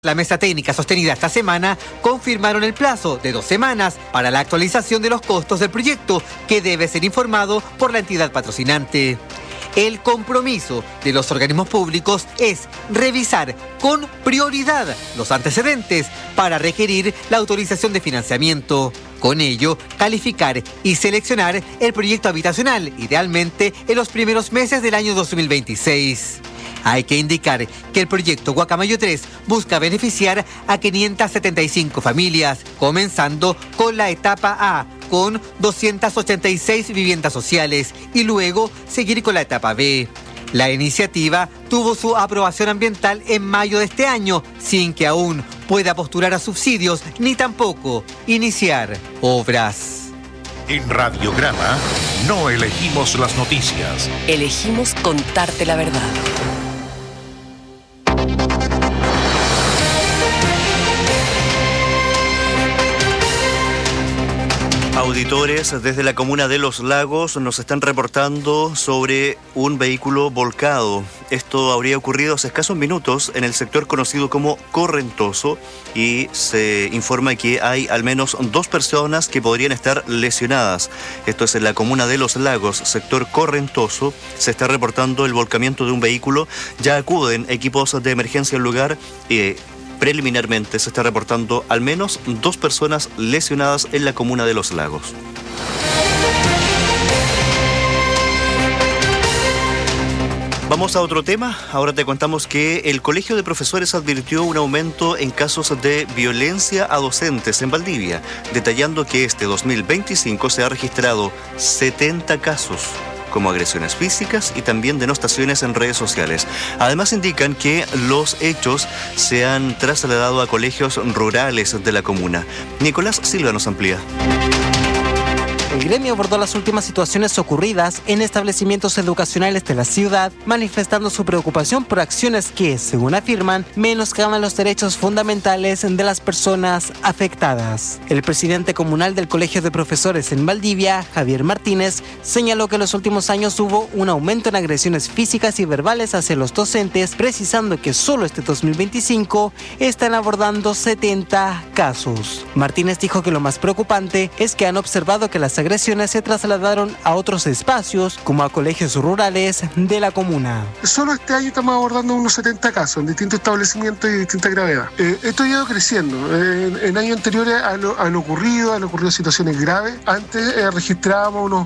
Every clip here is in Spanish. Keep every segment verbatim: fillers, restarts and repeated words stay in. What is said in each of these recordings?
La mesa técnica sostenida esta semana confirmaron el plazo de dos semanas para la actualización de los costos del proyecto, que debe ser informado por la entidad patrocinante. El compromiso de los organismos públicos es revisar con prioridad los antecedentes para requerir la autorización de financiamiento. Con ello, calificar y seleccionar el proyecto habitacional, idealmente en los primeros meses del año dos mil veintiséis. Hay que indicar que el proyecto Guacamayo tres busca beneficiar a quinientas setenta y cinco familias, comenzando con la etapa A, con doscientas ochenta y seis viviendas sociales, y luego seguir con la etapa B. La iniciativa tuvo su aprobación ambiental en mayo de este año, sin que aún pueda postular a subsidios ni tampoco iniciar obras. En Radiograma no elegimos las noticias. Elegimos contarte la verdad. Auditores desde la comuna de Los Lagos nos están reportando sobre un vehículo volcado. Esto habría ocurrido hace escasos minutos en el sector conocido como Correntoso, y se informa que hay al menos dos personas que podrían estar lesionadas. Esto es en la comuna de Los Lagos, sector Correntoso. Se está reportando el volcamiento de un vehículo. Ya acuden equipos de emergencia al lugar y preliminarmente se está reportando al menos dos personas lesionadas en la comuna de Los Lagos. Vamos a otro tema. Ahora te contamos que el Colegio de Profesores advirtió un aumento en casos de violencia a docentes en Valdivia, detallando que este dos mil veinticinco se ha registrado setenta casos, como agresiones físicas y también denostaciones en redes sociales. Además indican que los hechos se han trasladado a colegios rurales de la comuna. Nicolás Silva nos amplía. El gremio abordó las últimas situaciones ocurridas en establecimientos educacionales de la ciudad, manifestando su preocupación por acciones que, según afirman, menoscaban los derechos fundamentales de las personas afectadas. El presidente comunal del Colegio de Profesores en Valdivia, Javier Martínez, señaló que en los últimos años hubo un aumento en agresiones físicas y verbales hacia los docentes, precisando que solo este dos mil veinticinco están abordando setenta casos. Martínez dijo que lo más preocupante es que han observado que las agresiones se trasladaron a otros espacios, como a colegios rurales de la comuna. Solo este año estamos abordando unos setenta casos en distintos establecimientos y de distinta gravedad. Eh, esto ha ido creciendo. Eh, en, en años anteriores han, han ocurrido, han ocurrido situaciones graves. Antes eh, registrábamos unos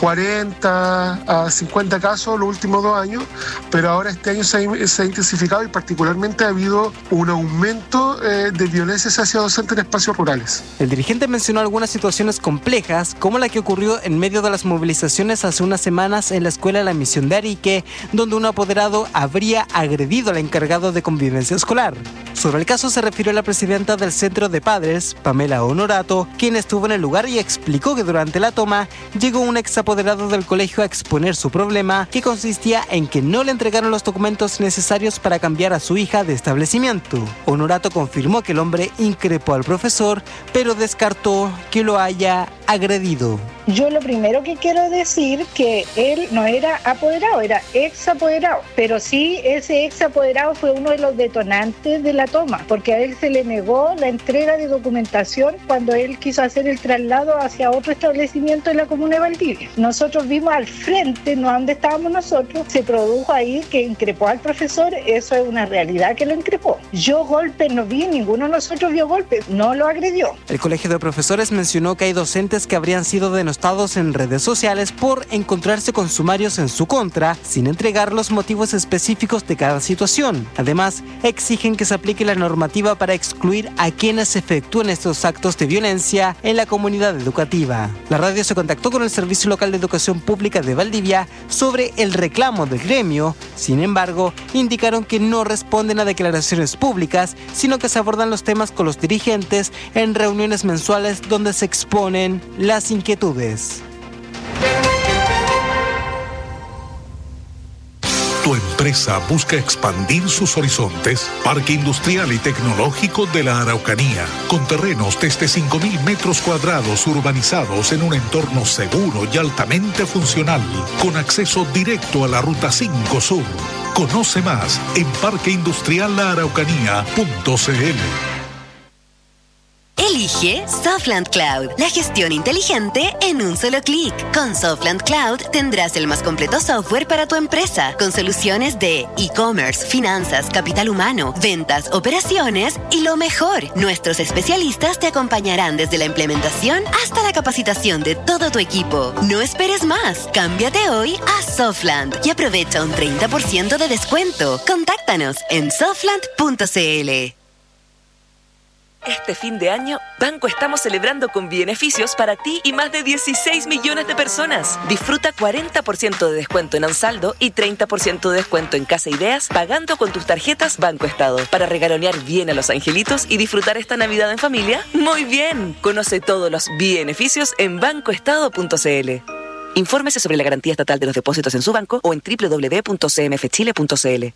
cuarenta a cincuenta casos los últimos dos años, pero ahora este año se ha, se ha intensificado, y particularmente ha habido un aumento eh, de violencia hacia docentes en espacios rurales. El dirigente mencionó algunas situaciones complejas, como la que ocurrió en medio de las movilizaciones hace unas semanas en la escuela La Misión de Arique, donde un apoderado habría agredido al encargado de convivencia escolar. Sobre el caso se refirió la presidenta del Centro de Padres, Pamela Honorato, quien estuvo en el lugar y explicó que durante la toma llegó un ex apoderado del colegio a exponer su problema, que consistía en que no le entregaron los documentos necesarios para cambiar a su hija de establecimiento. Honorato confirmó que el hombre increpó al profesor, pero descartó que lo haya agredido. Yo lo primero que quiero decir que él no era apoderado, era ex apoderado, pero sí ese ex apoderado fue uno de los detonantes de la toma, porque a él se le negó la entrega de documentación cuando él quiso hacer el traslado hacia otro establecimiento de la comuna de Valdivia. Nosotros vimos al frente, no donde estábamos nosotros, se produjo ahí que increpó al profesor. Eso es una realidad, que lo increpó. Yo golpes no vi, ninguno de nosotros vio golpes, no lo agredió. El Colegio de Profesores mencionó que hay docentes que habrían sido denostados en redes sociales por encontrarse con sumarios en su contra, sin entregar los motivos específicos de cada situación. Además, exigen que se aplique la normativa para excluir a quienes efectúen estos actos de violencia en la comunidad educativa. La radio se contactó con el Servicio Local de Educación Pública de Valdivia sobre el reclamo del gremio. Sin embargo, indicaron que no responden a declaraciones públicas, sino que se abordan los temas con los dirigentes en reuniones mensuales donde se exponen las inquietudes. Tu empresa busca expandir sus horizontes. Parque Industrial y Tecnológico de la Araucanía, con terrenos desde cinco mil metros cuadrados urbanizados en un entorno seguro y altamente funcional, con acceso directo a la Ruta cinco Sur. Conoce más en parque industrial la araucanía punto c l. Elige Softland Cloud, la gestión inteligente en un solo clic. Con Softland Cloud tendrás el más completo software para tu empresa, con soluciones de e-commerce, finanzas, capital humano, ventas, operaciones y lo mejor, nuestros especialistas te acompañarán desde la implementación hasta la capacitación de todo tu equipo. No esperes más, cámbiate hoy a Softland y aprovecha un treinta por ciento de descuento. Contáctanos en softland punto c l. Este fin de año, Banco estamos celebrando con beneficios para ti y más de dieciséis millones de personas. Disfruta cuarenta por ciento de descuento en Ansaldo y treinta por ciento de descuento en Casa Ideas pagando con tus tarjetas Banco Estado para regalonear bien a los angelitos y disfrutar esta Navidad en familia. ¡Muy bien! Conoce todos los beneficios en banco estado punto c l. Infórmese sobre la garantía estatal de los depósitos en su banco o en doble u doble u doble u punto c m f chile punto c l.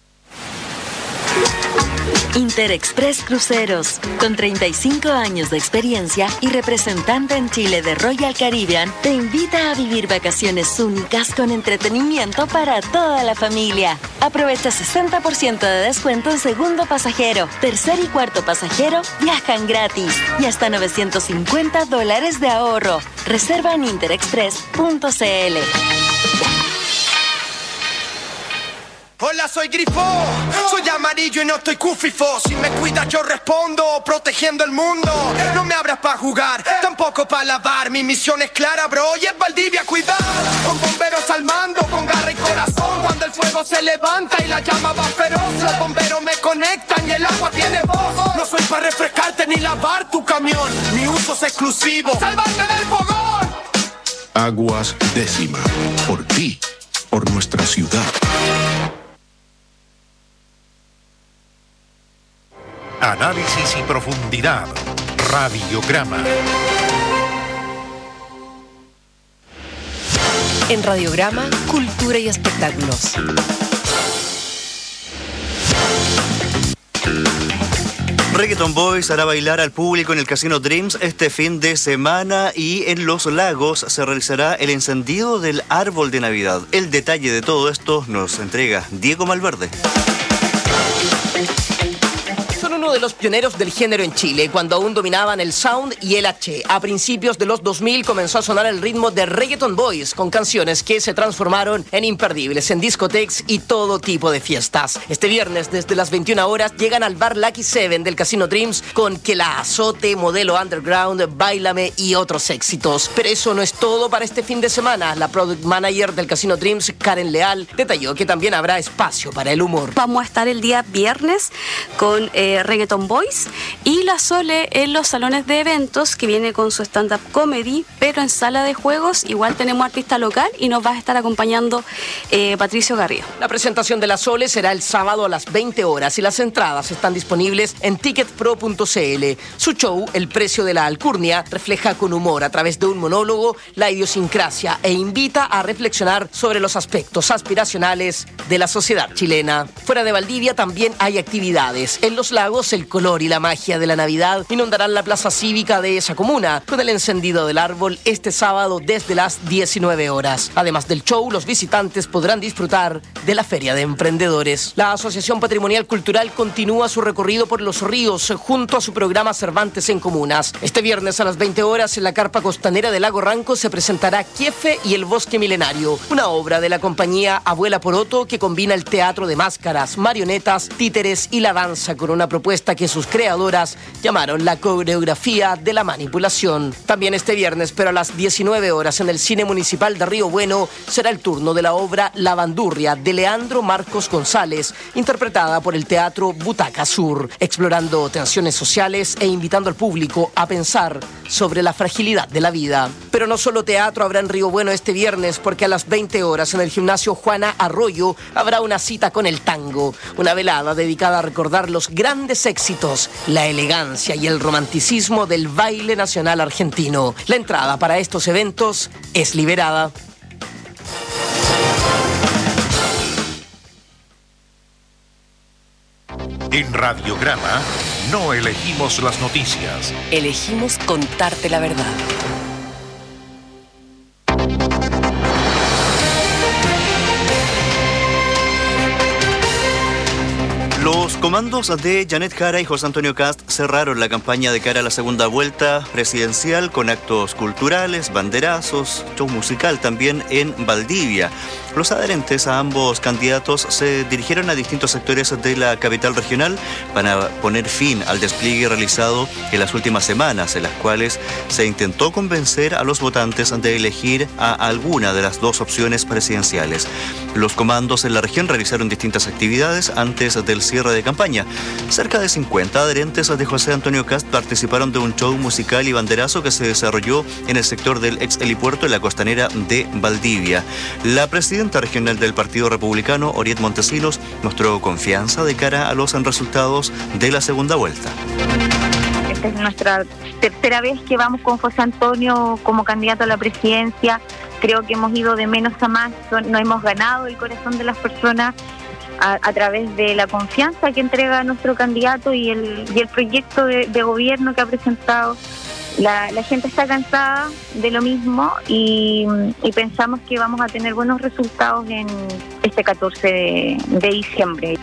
Interexpress Cruceros, con treinta y cinco años de experiencia y representante en Chile de Royal Caribbean, te invita a vivir vacaciones únicas con entretenimiento para toda la familia. Aprovecha sesenta por ciento de descuento en segundo pasajero, tercer y cuarto pasajero viajan gratis y hasta novecientos cincuenta dólares de ahorro. Reserva en interexpress punto c l. Hola, soy Grifo, soy amarillo y no estoy cufifo. Si me cuidas yo respondo, protegiendo el mundo. No me abras pa' jugar, tampoco pa' lavar. Mi misión es clara, bro, y es Valdivia cuidar. Con bomberos al mando, con garra y corazón. Cuando el fuego se levanta y la llama va feroz, los bomberos me conectan y el agua tiene voz. No soy pa' refrescarte ni lavar tu camión, mi uso es exclusivo, ¡salvarte del fogón! Aguas Décima, por ti, por nuestra ciudad. Análisis y profundidad. Radiograma. En Radiograma, cultura y espectáculos. Reggaeton Boys hará bailar al público en el Casino Dreams este fin de semana y en Los Lagos se realizará el encendido del árbol de Navidad. El detalle de todo esto nos entrega Diego Malverde. Uno de los pioneros del género en Chile, cuando aún dominaban el sound y el H. A principios de los dos mil comenzó a sonar el ritmo de Reggaeton Boys, con canciones que se transformaron en imperdibles en discotecas y todo tipo de fiestas. Este viernes, desde las veintiuna horas, llegan al bar Lucky Seven del Casino Dreams con Que la azote, Modelo Underground, Báilame y otros éxitos. Pero eso no es todo para este fin de semana. La product manager del Casino Dreams, Karen Leal, detalló que también habrá espacio para el humor. Vamos a estar el día viernes con eh, Reggaeton Boys y La Sole en los salones de eventos, que viene con su stand-up comedy, pero en sala de juegos igual tenemos artista local y nos va a estar acompañando eh, Patricio Garrido. La presentación de La Sole será el sábado a las veinte horas y las entradas están disponibles en ticket pro punto c l. Su show, El precio de la alcurnia, refleja con humor a través de un monólogo la idiosincrasia e invita a reflexionar sobre los aspectos aspiracionales de la sociedad chilena. Fuera de Valdivia también hay actividades. En Los Lagos, el color y la magia de la Navidad inundarán la plaza cívica de esa comuna con el encendido del árbol este sábado desde las diecinueve horas. Además del show, los visitantes podrán disfrutar de la Feria de Emprendedores. La Asociación Patrimonial Cultural continúa su recorrido por los ríos junto a su programa Cervantes en Comunas. Este viernes a las veinte horas en la carpa costanera del Lago Ranco se presentará Kiefe y el Bosque Milenario, una obra de la compañía Abuela Poroto que combina el teatro de máscaras, marionetas, títeres y la danza con una propuesta que sus creadoras llamaron la coreografía de la manipulación. También este viernes, pero a las diecinueve horas en el Cine Municipal de Río Bueno, será el turno de la obra La Bandurria de Leandro Marcos González, interpretada por el Teatro Butaca Sur, explorando tensiones sociales e invitando al público a pensar sobre la fragilidad de la vida. Pero no solo teatro habrá en Río Bueno este viernes, porque a las veinte horas en el Gimnasio Juana Arroyo habrá una cita con el tango, una velada dedicada a recordar los grandes éxitos, la elegancia y el romanticismo del baile nacional argentino. La entrada para estos eventos es liberada. En Radiograma no elegimos las noticias. Elegimos contarte la verdad. Los comandos de Janet Jara y José Antonio Kast cerraron la campaña de cara a la segunda vuelta presidencial con actos culturales, banderazos, show musical también en Valdivia. Los adherentes a ambos candidatos se dirigieron a distintos sectores de la capital regional para poner fin al despliegue realizado en las últimas semanas, en las cuales se intentó convencer a los votantes de elegir a alguna de las dos opciones presidenciales. Los comandos en la región realizaron distintas actividades antes del cierre de campaña. Cerca de cincuenta adherentes de José Antonio Kast participaron de un show musical y banderazo que se desarrolló en el sector del ex helipuerto en la costanera de Valdivia. La presidenta regional del Partido Republicano, Oriet Montesinos, mostró confianza de cara a los resultados de la segunda vuelta. Esta es nuestra tercera vez que vamos con José Antonio como candidato a la presidencia. Creo que hemos ido de menos a más, no hemos ganado el corazón de las personas a, a través de la confianza que entrega nuestro candidato y el, y el proyecto de, de gobierno que ha presentado. La, la gente está cansada de lo mismo y, y pensamos que vamos a tener buenos resultados en este catorce de, de diciembre.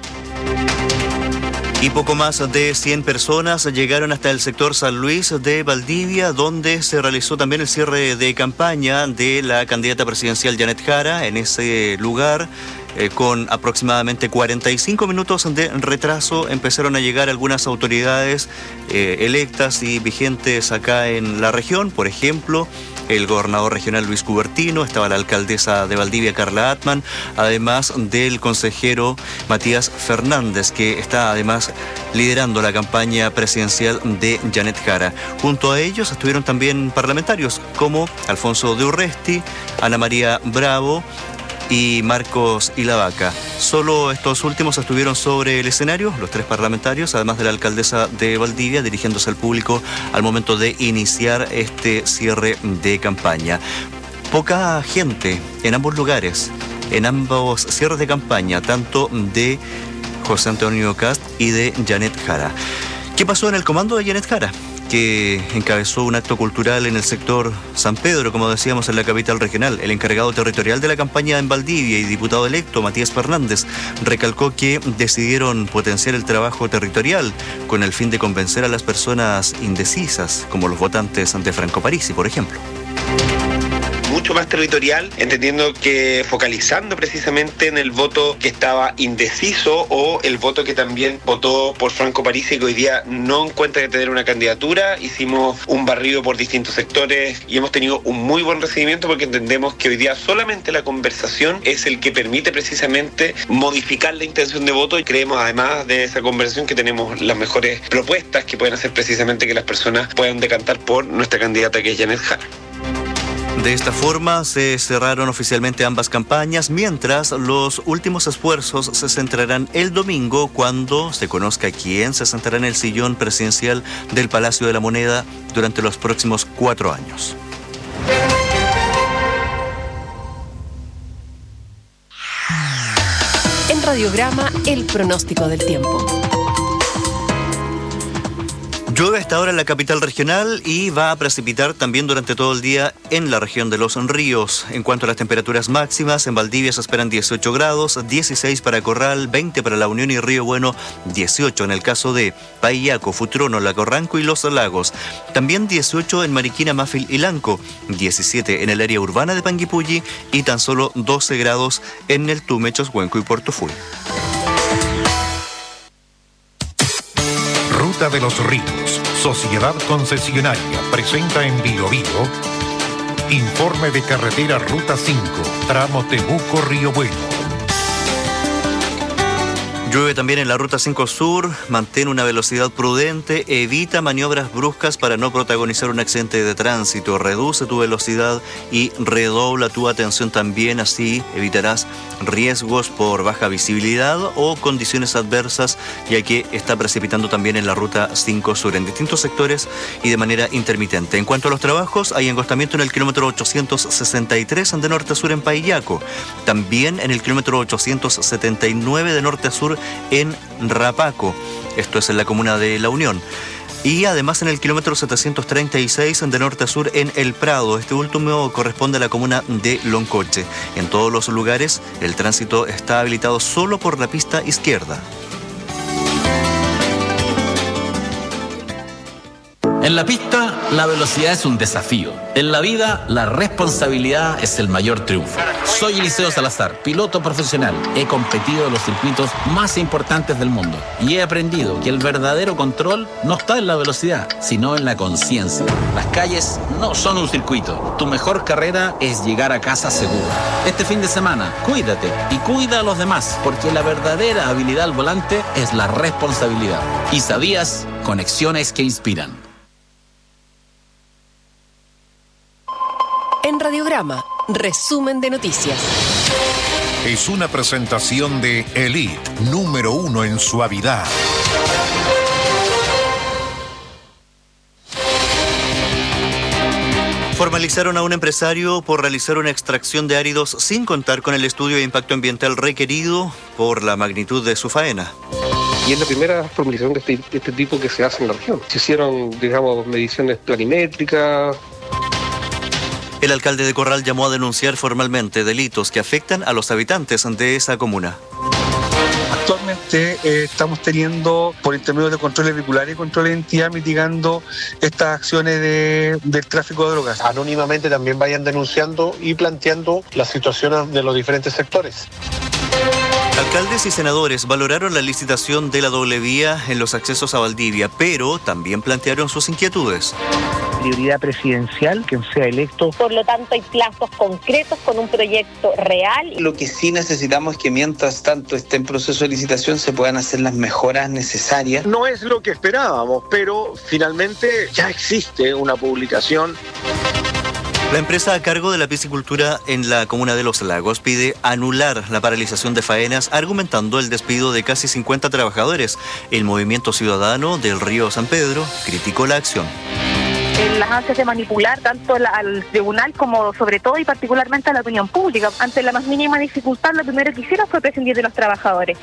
Y poco más de cien personas llegaron hasta el sector San Luis de Valdivia, donde se realizó también el cierre de campaña de la candidata presidencial Janet Jara. En ese lugar, eh, con aproximadamente cuarenta y cinco minutos de retraso, empezaron a llegar algunas autoridades eh, electas y vigentes acá en la región. Por ejemplo, el gobernador regional Luis Cubertino, estaba la alcaldesa de Valdivia, Carla Atman, además del consejero Matías Fernández, que está además liderando la campaña presidencial de Janet Jara. Junto a ellos estuvieron también parlamentarios como Alfonso de Urresti, Ana María Bravo y Marcos Ilavaca. Solo estos últimos estuvieron sobre el escenario, los tres parlamentarios, además de la alcaldesa de Valdivia, dirigiéndose al público al momento de iniciar este cierre de campaña. Poca gente en ambos lugares, en ambos cierres de campaña, tanto de José Antonio Kast y de Janet Jara. ¿Qué pasó en el comando de Janet Jara?, que encabezó un acto cultural en el sector San Pedro, como decíamos, en la capital regional. El encargado territorial de la campaña en Valdivia y diputado electo, Matías Fernández, recalcó que decidieron potenciar el trabajo territorial con el fin de convencer a las personas indecisas, como los votantes de Franco Parisi, por ejemplo. Mucho más territorial, entendiendo que focalizando precisamente en el voto que estaba indeciso o el voto que también votó por Franco Parisi, que hoy día no encuentra que tener una candidatura. Hicimos un barrido por distintos sectores y hemos tenido un muy buen recibimiento porque entendemos que hoy día solamente la conversación es el que permite precisamente modificar la intención de voto, y creemos además de esa conversación que tenemos las mejores propuestas que pueden hacer precisamente que las personas puedan decantar por nuestra candidata, que es Janet Jara. De esta forma se cerraron oficialmente ambas campañas, mientras los últimos esfuerzos se centrarán el domingo cuando se conozca quién se sentará en el sillón presidencial del Palacio de la Moneda durante los próximos cuatro años. En Radiograma, el pronóstico del tiempo. Llueve hasta ahora en la capital regional y va a precipitar también durante todo el día en la región de Los Ríos. En cuanto a las temperaturas máximas, en Valdivia se esperan dieciocho grados, dieciséis para Corral, veinte para La Unión y Río Bueno, dieciocho en el caso de Paillaco, Futrono, Lacorranco y Los Lagos. También dieciocho en Mariquina, Mafil y Lanco, diecisiete en el área urbana de Panguipulli y tan solo doce grados en el Tume, Choshuenco y Puerto Fui. Ruta de los Ríos, Sociedad Concesionaria, presenta en Bio Bio informe de carretera Ruta cinco, tramo Temuco-Río Bueno. Llueve también en la Ruta cinco Sur, mantén una velocidad prudente, evita maniobras bruscas para no protagonizar un accidente de tránsito, reduce tu velocidad y redobla tu atención también, así evitarás riesgos por baja visibilidad o condiciones adversas, ya que está precipitando también en la Ruta cinco Sur en distintos sectores y de manera intermitente. En cuanto a los trabajos, hay engostamiento en el kilómetro ochocientos sesenta y tres de norte a sur en Paillaco, también en el kilómetro ochocientos setenta y nueve de norte a sur en Rapaco, esto es en la comuna de La Unión, y además en el kilómetro setecientos treinta y seis de norte a sur en El Prado. Este último corresponde a la comuna de Loncoche. En todos los lugares el tránsito está habilitado solo por la pista izquierda. En la pista, la velocidad es un desafío. En la vida, la responsabilidad es el mayor triunfo. Soy Eliseo Salazar, piloto profesional. He competido en los circuitos más importantes del mundo y he aprendido que el verdadero control no está en la velocidad, sino en la conciencia. Las calles no son un circuito. Tu mejor carrera es llegar a casa seguro. Este fin de semana, cuídate y cuida a los demás, porque la verdadera habilidad al volante es la responsabilidad. ¿Y sabías? Conexiones que inspiran. En Radiograma, resumen de noticias. Es una presentación de Elite, número uno en suavidad. Formalizaron a un empresario por realizar una extracción de áridos sin contar con el estudio de impacto ambiental requerido por la magnitud de su faena. Y es la primera formalización de este, de este tipo que se hace en la región. Se hicieron, digamos, mediciones planimétricas. El alcalde de Corral llamó a denunciar formalmente delitos que afectan a los habitantes de esa comuna. Actualmente eh, estamos teniendo, por intermedio de controles vehiculares y controles de identidad, mitigando estas acciones de, del tráfico de drogas. Anónimamente también vayan denunciando y planteando las situaciones de los diferentes sectores. Alcaldes y senadores valoraron la licitación de la doble vía en los accesos a Valdivia, pero también plantearon sus inquietudes. Prioridad presidencial, quien sea electo. Por lo tanto, hay plazos concretos con un proyecto real. Lo que sí necesitamos es que mientras tanto esté en proceso de licitación se puedan hacer las mejoras necesarias. No es lo que esperábamos, pero finalmente ya existe una publicación. La empresa a cargo de la piscicultura en la comuna de Los Lagos pide anular la paralización de faenas, argumentando el despido de casi cincuenta trabajadores. El Movimiento Ciudadano del Río San Pedro criticó la acción. Las ansias de manipular tanto la, al tribunal como sobre todo y particularmente a la opinión pública. Ante la más mínima dificultad, lo primero que hicieron fue prescindir de los trabajadores.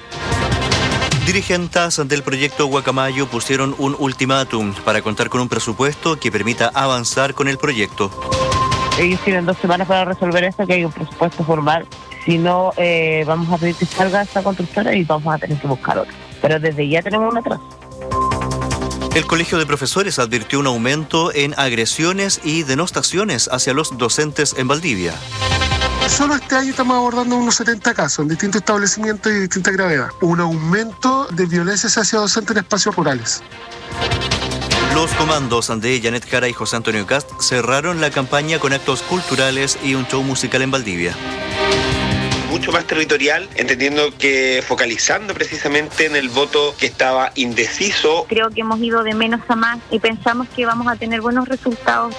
Dirigentes del proyecto Guacamayo pusieron un ultimátum para contar con un presupuesto que permita avanzar con el proyecto. Ellos tienen dos semanas para resolver esto, que hay un presupuesto formal. Si no, eh, vamos a pedir que salga esta constructora y vamos a tener que buscar otra. Pero desde ya tenemos un atraso. El Colegio de Profesores advirtió un aumento en agresiones y denostaciones hacia los docentes en Valdivia. Solo este año estamos abordando unos setenta casos en distintos establecimientos y de distinta gravedad. Un aumento de violencia hacia docentes en espacios rurales. Los comandos de Janet Jara y José Antonio Cast cerraron la campaña con actos culturales y un show musical en Valdivia. Mucho más territorial, entendiendo que focalizando precisamente en el voto que estaba indeciso. Creo que hemos ido de menos a más y pensamos que vamos a tener buenos resultados.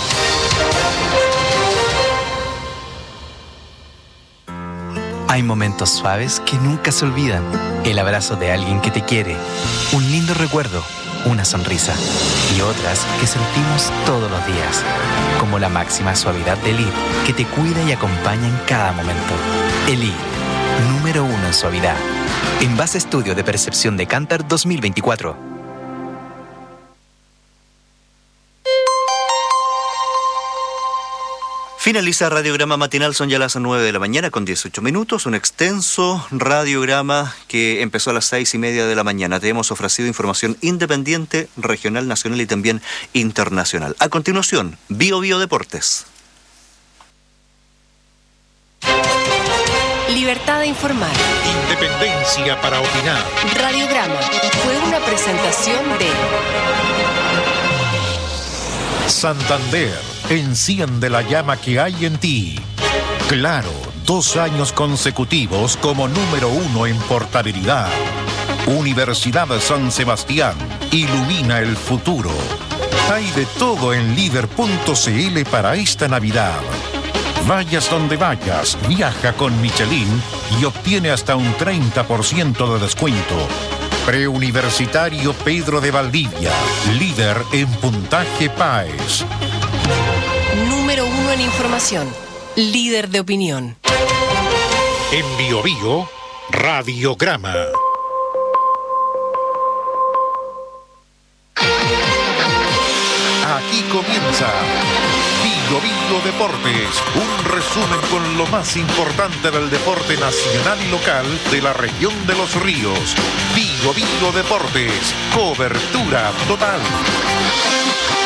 Hay momentos suaves que nunca se olvidan. El abrazo de alguien que te quiere, un lindo recuerdo, una sonrisa y otras que sentimos todos los días, como la máxima suavidad de Elite, que te cuida y acompaña en cada momento. Elite, número uno en suavidad. En base a estudio de percepción de Kantar dos mil veinticuatro. Finaliza Radiograma Matinal, son ya las nueve de la mañana con dieciocho minutos, un extenso radiograma que empezó a las seis y media de la mañana. Te hemos ofrecido información independiente, regional, nacional y también internacional. A continuación, Bio Bio Deportes. Libertad de informar. Independencia para opinar. Radiograma fue una presentación de Santander, enciende la llama que hay en ti. Claro, dos años consecutivos como número uno en portabilidad. Universidad San Sebastián, ilumina el futuro. Hay de todo en líder punto c l para esta Navidad. Vayas donde vayas, viaja con Michelin y obtiene hasta un treinta por ciento de descuento. Preuniversitario Pedro de Valdivia, líder en puntaje P A E S. número uno en información, líder de opinión. En Bio Bio, Radiograma. Aquí comienza Bio Bio Deportes, un resumen con lo más importante del deporte nacional y local de la región de Los Ríos. Bio Bio Deportes, cobertura total.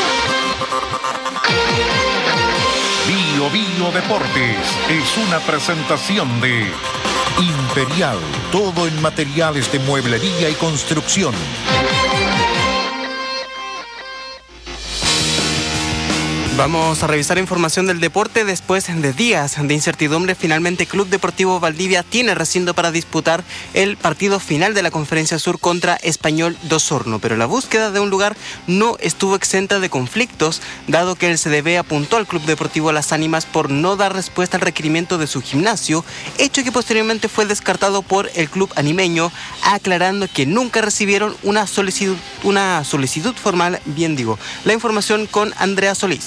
Bio Bio Deportes es una presentación de Imperial, todo en materiales de mueblería y construcción. Vamos a revisar información del deporte. Después de días de incertidumbre, finalmente Club Deportivo Valdivia tiene recinto para disputar el partido final de la Conferencia Sur contra Español de Osorno. Pero la búsqueda de un lugar no estuvo exenta de conflictos, dado que el C D B apuntó al Club Deportivo Las Ánimas por no dar respuesta al requerimiento de su gimnasio, hecho que posteriormente fue descartado por el club animeño, aclarando que nunca recibieron una solicitud, una solicitud formal, bien digo. La información con Andrea Solís.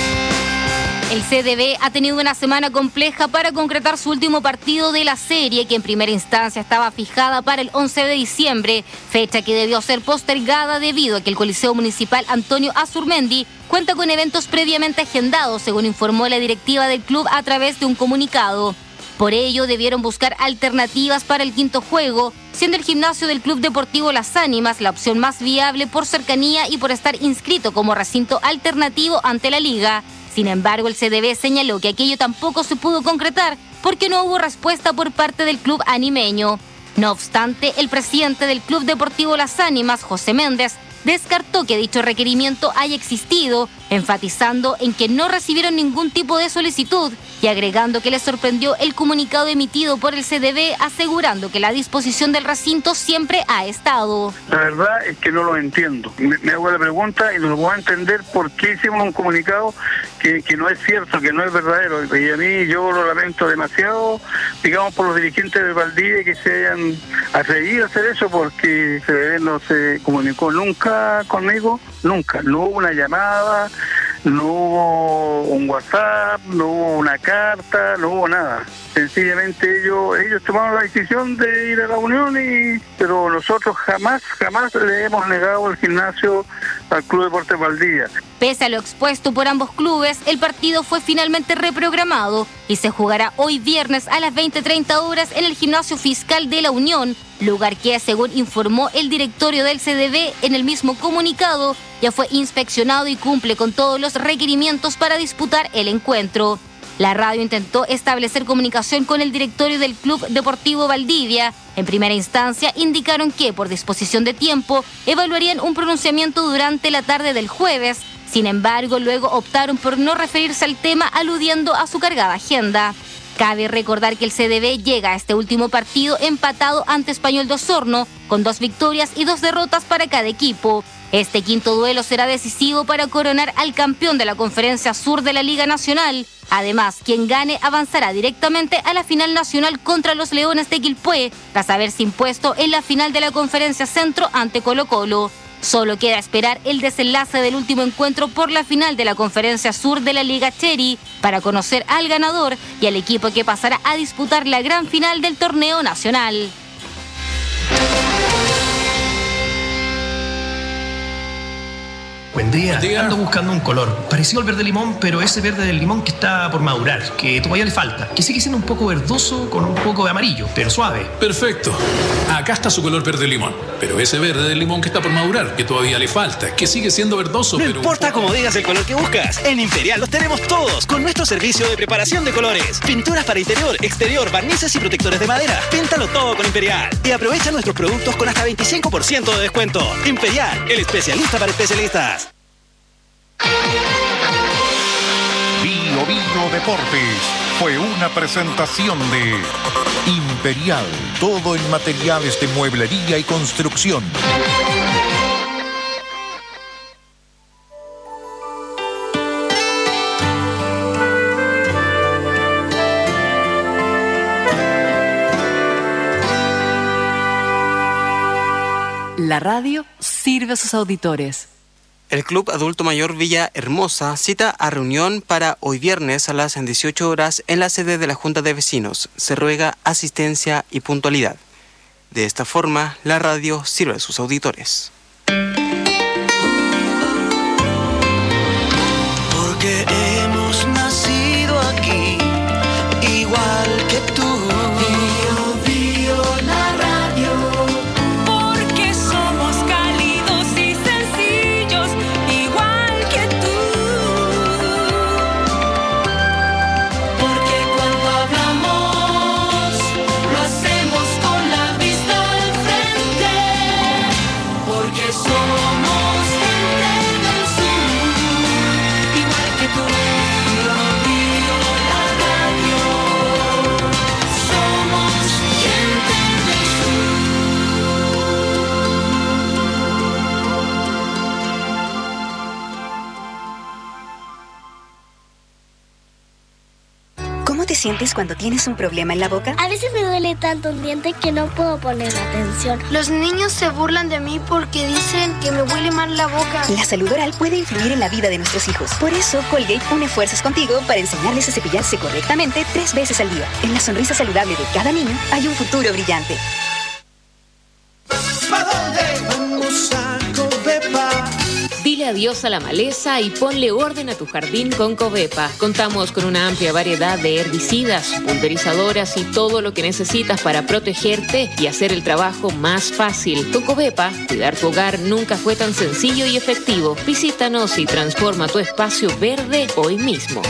El C D B ha tenido una semana compleja para concretar su último partido de la serie, que en primera instancia estaba fijada para el once de diciembre, fecha que debió ser postergada debido a que el Coliseo Municipal Antonio Azurmendi cuenta con eventos previamente agendados, según informó la directiva del club a través de un comunicado. Por ello, debieron buscar alternativas para el quinto juego, siendo el gimnasio del Club Deportivo Las Ánimas la opción más viable por cercanía y por estar inscrito como recinto alternativo ante la liga. Sin embargo, el C D B señaló que aquello tampoco se pudo concretar porque no hubo respuesta por parte del club animeño. No obstante, el presidente del Club Deportivo Las Ánimas, José Méndez, descartó que dicho requerimiento haya existido, enfatizando en que no recibieron ningún tipo de solicitud y agregando que les sorprendió el comunicado emitido por el C D B, asegurando que la disposición del recinto siempre ha estado. La verdad es que no lo entiendo. Me, me hago la pregunta y no lo puedo entender por qué hicimos un comunicado que, que no es cierto, que no es verdadero. Y a mí yo lo lamento demasiado, digamos, por los dirigentes de Valdivia que se hayan atrevido a hacer eso, porque el C D B no se comunicó nunca conmigo, nunca. No hubo una llamada, no hubo un WhatsApp, no hubo una carta, no hubo nada. Sencillamente ellos ellos tomaron la decisión de ir a la unión, y pero nosotros jamás, jamás le hemos negado el gimnasio al Club Deportes Valdivia. Pese a lo expuesto por ambos clubes, el partido fue finalmente reprogramado y se jugará hoy viernes a las veinte treinta horas en el gimnasio fiscal de la Unión, lugar que, según informó el directorio del C D B en el mismo comunicado, ya fue inspeccionado y cumple con todos los requerimientos para disputar el encuentro. La radio intentó establecer comunicación con el directorio del Club Deportivo Valdivia. En primera instancia indicaron que, por disposición de tiempo, evaluarían un pronunciamiento durante la tarde del jueves. Sin embargo, luego optaron por no referirse al tema, aludiendo a su cargada agenda. Cabe recordar que el C D B llega a este último partido empatado ante Español de Osorno, con dos victorias y dos derrotas para cada equipo. Este quinto duelo será decisivo para coronar al campeón de la Conferencia Sur de la Liga Nacional. Además, quien gane avanzará directamente a la final nacional contra los Leones de Quilpué, tras haberse impuesto en la final de la Conferencia Centro ante Colo-Colo. Solo queda esperar el desenlace del último encuentro por la final de la Conferencia Sur de la Liga Cherry para conocer al ganador y al equipo que pasará a disputar la gran final del torneo nacional. Buen día. Buen día, ando buscando un color parecido al verde limón, pero ese verde del limón que está por madurar, que todavía le falta, que sigue siendo un poco verdoso con un poco de amarillo, pero suave. Perfecto. Acá está su color verde limón, pero ese verde del limón que está por madurar, que todavía le falta, que sigue siendo verdoso, no pero... No importa cómo digas el color que buscas, en Imperial los tenemos todos, con nuestro servicio de preparación de colores. Pinturas para interior, exterior, barnices y protectores de madera. Píntalo todo con Imperial y aprovecha nuestros productos con hasta veinticinco por ciento de descuento. Imperial, el especialista para especialistas. Bio Bio Deportes fue una presentación de Imperial, todo en materiales de mueblería y construcción. La radio sirve a sus auditores. El Club Adulto Mayor Villa Hermosa cita a reunión para hoy viernes a las dieciocho horas en la sede de la Junta de Vecinos. Se ruega asistencia y puntualidad. De esta forma, la radio sirve a sus auditores. Porque hemos nacido aquí, igual que tú. te sientes cuando tienes un problema en la boca? A veces me duele tanto un diente que no puedo poner atención. Los niños se burlan de mí porque dicen que me huele mal la boca. La salud oral puede influir en la vida de nuestros hijos. Por eso, Colgate une fuerzas contigo para enseñarles a cepillarse correctamente tres veces al día. En la sonrisa saludable de cada niño hay un futuro brillante. ¿Pa' dónde vamos a Covepa? Dile adiós a la maleza y ponle orden a tu jardín con Covepa. Contamos con una amplia variedad de herbicidas, pulverizadoras y todo lo que necesitas para protegerte y hacer el trabajo más fácil. Con Covepa, cuidar tu hogar nunca fue tan sencillo y efectivo. Visítanos y transforma tu espacio verde hoy mismo.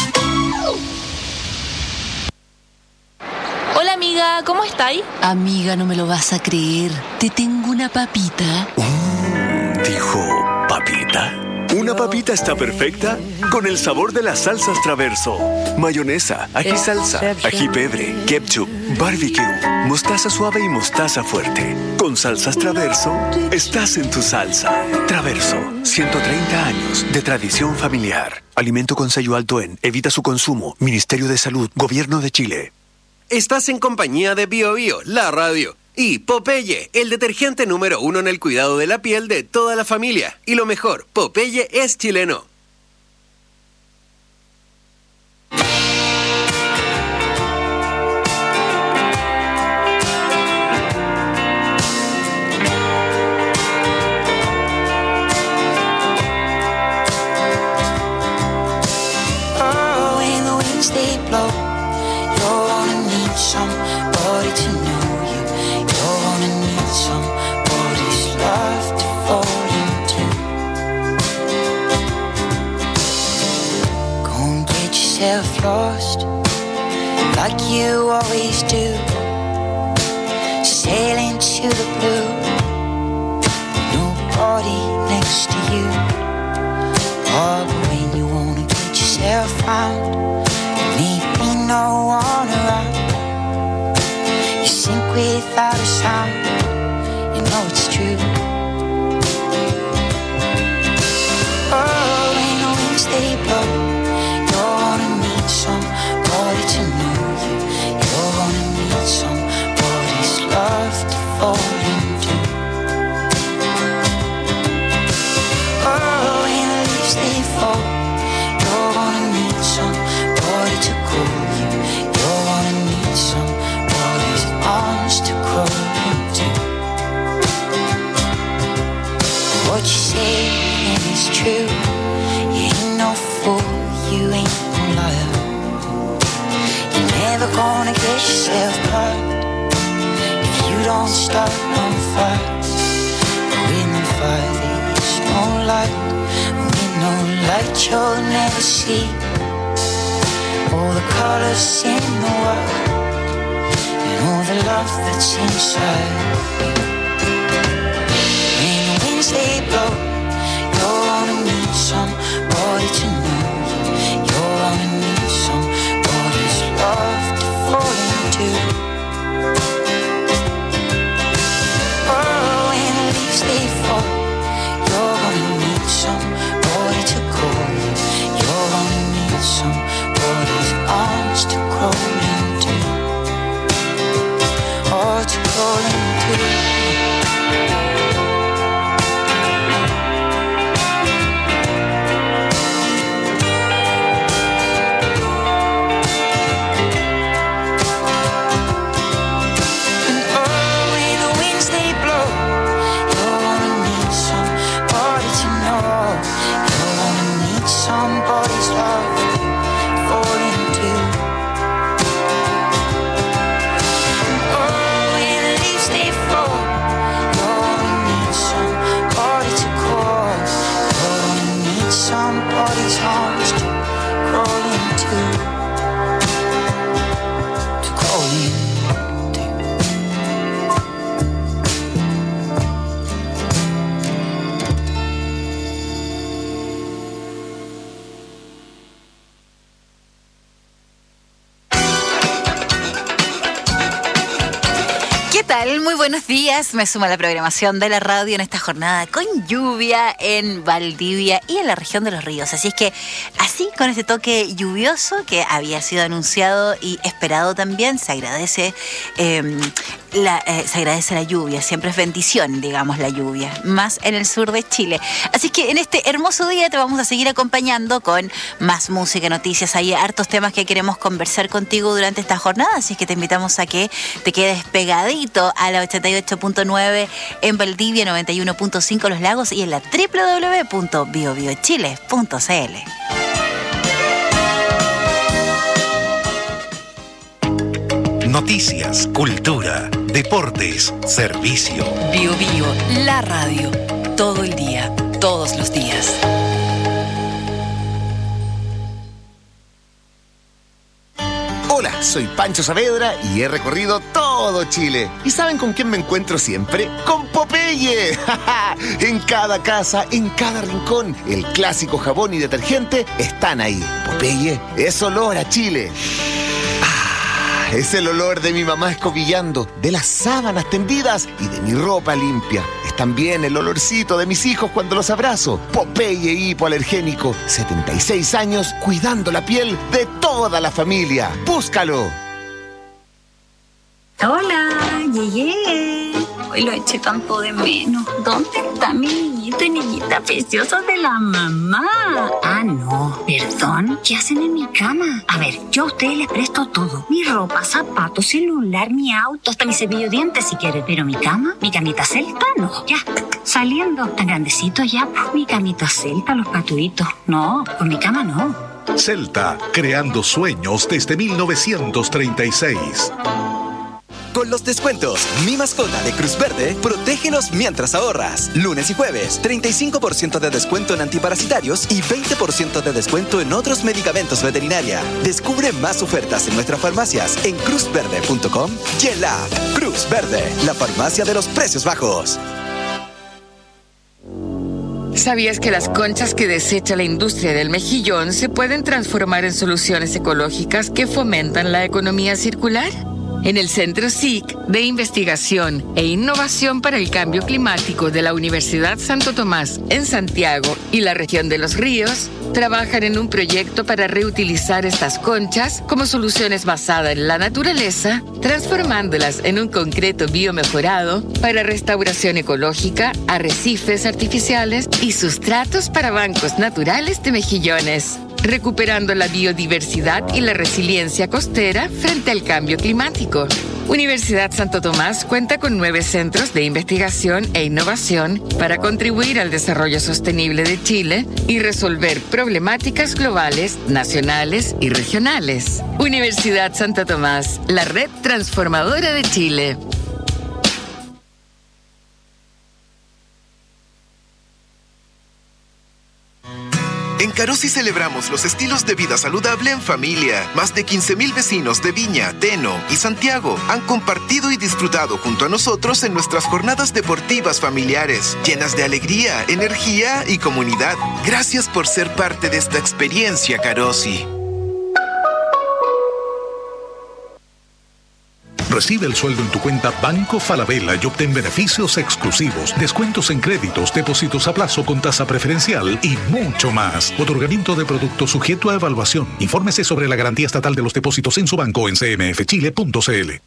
Hola amiga, ¿cómo estáis? Amiga, no me lo vas a creer. Te tengo una papita. Mm, dijo papita. Una papita está perfecta con el sabor de las salsas Traverso. Mayonesa, ají salsa, ají pebre, ketchup, barbecue, mostaza suave y mostaza fuerte. Con salsas Traverso, estás en tu salsa. Traverso, ciento treinta años de tradición familiar. Alimento con sello alto en Evita su consumo. Ministerio de Salud, Gobierno de Chile. Estás en compañía de Bio Bio, la radio. Y Popeye, el detergente número uno en el cuidado de la piel de toda la familia. Y lo mejor, Popeye es chileno. Oh, when the winds they blow, you're gonna need somebody to know you. You're gonna need somebody's love to fall into. Go and get yourself lost, like you always do. Sail into the blue, nobody next to you. Oh, but when you wanna get yourself found, maybe no one around. You sink without a sound, you know it's true. Oh, when the winds they blow, you're gonna need somebody to know you. You're gonna need somebody's love to fall into. Oh, when the leaves they fall, you're gonna need somebody to cool you. You're gonna need somebody's arms to crawl into. What you say is true. You ain't no fool, you ain't no liar. You're never gonna get yourself caught if you don't start on fire. With no fire there's no light. With no light you'll never see all the colors in the world and all the love that's inside. When the winds they blow, you're gonna need somebody to know you. You're gonna need somebody's love to fall into. Oh, when the leaves they fall, you're gonna need somebody to call you. You're gonna need somebody's arms to crawl into. Or to crawl into. tal? Muy buenos días. Me sumo a la programación de la radio en esta jornada con lluvia en Valdivia y en la región de Los Ríos. Así es que, así, con este toque lluvioso que había sido anunciado y esperado también, se agradece, eh, la, eh, se agradece la lluvia. Siempre es bendición, digamos, la lluvia, más en el sur de Chile. Así que en este hermoso día te vamos a seguir acompañando con más música, noticias. Hay hartos temas que queremos conversar contigo durante esta jornada, así que te invitamos a que te quedes pegadito a la ochenta y ocho punto nueve en Valdivia, noventa y uno punto cinco Los Lagos y en la doble u doble u doble u punto bio bio chile punto c l. Noticias, cultura, deportes, servicio. Bio Bio, la radio. Todo el día, todos los días. Hola, soy Pancho Saavedra y he recorrido todo Chile. ¿Y saben con quién me encuentro siempre? ¡Con Popeye! En cada casa, en cada rincón, el clásico jabón y detergente están ahí. Popeye es olor a Chile. Ah, es el olor de mi mamá escobillando, de las sábanas tendidas y de mi ropa limpia. Es también el olorcito de mis hijos cuando los abrazo. Popeye hipoalergénico, setenta y seis años cuidando la piel de toda la familia. ¡Búscalo! Hola, llegué. Hoy lo eché tanto de menos. ¿Dónde está mi niñito y niñita preciosa de la mamá? Ah, no. Perdón. ¿Qué hacen en mi cama? A ver, yo a ustedes les presto todo. Mi ropa, zapatos, celular, mi auto, hasta mi cepillo de dientes si quieren. Pero mi cama, mi camita celta, no. Ya, saliendo. Tan grandecito ya, pues, mi camita celta, los patuitos. No, con mi cama no. Celta, creando sueños desde mil novecientos treinta y seis. Con los descuentos Mi Mascota de Cruz Verde, protégelos mientras ahorras. Lunes y jueves, treinta y cinco por ciento de descuento en antiparasitarios y veinte por ciento de descuento en otros medicamentos veterinaria. Descubre más ofertas en nuestras farmacias en cruz verde punto com y en la app Cruz Verde, la farmacia de los precios bajos. ¿Sabías que las conchas que desecha la industria del mejillón se pueden transformar en soluciones ecológicas que fomentan la economía circular? En el Centro S I C de Investigación e Innovación para el Cambio Climático de la Universidad Santo Tomás en Santiago y la región de Los Ríos, trabajan en un proyecto para reutilizar estas conchas como soluciones basadas en la naturaleza, transformándolas en un concreto biomejorado para restauración ecológica, arrecifes artificiales y sustratos para bancos naturales de mejillones, recuperando la biodiversidad y la resiliencia costera frente al cambio climático. Universidad Santo Tomás cuenta con nueve centros de investigación e innovación para contribuir al desarrollo sostenible de Chile y resolver problemáticas globales, nacionales y regionales. Universidad Santo Tomás, la red transformadora de Chile. En Carosi celebramos los estilos de vida saludable en familia. Más de quince mil vecinos de Viña, Teno y Santiago han compartido y disfrutado junto a nosotros en nuestras jornadas deportivas familiares, llenas de alegría, energía y comunidad. Gracias por ser parte de esta experiencia, Carosi. Recibe el sueldo en tu cuenta Banco Falabella y obtén beneficios exclusivos, descuentos en créditos, depósitos a plazo con tasa preferencial y mucho más. Otorgamiento de productos sujeto a evaluación. Infórmese sobre la garantía estatal de los depósitos en su banco en c m f chile punto c l.